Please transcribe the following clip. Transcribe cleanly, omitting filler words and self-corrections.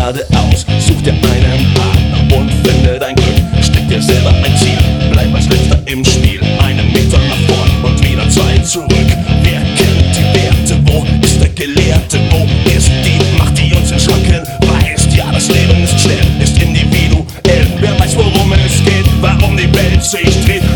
geradeaus. Such dir einen Partner und finde dein Glück. Steck dir selber ein Ziel, bleib als letzter im Spiel. Einen Meter nach vorn und wieder zwei zurück. Wer kennt die Werte? Wo ist der Gelehrte? Wo ist die Macht, die uns in Schranken weist? Ja, das Leben ist schnell, ist individuell. Wer weiß, worum es geht, warum die Welt sich dreht.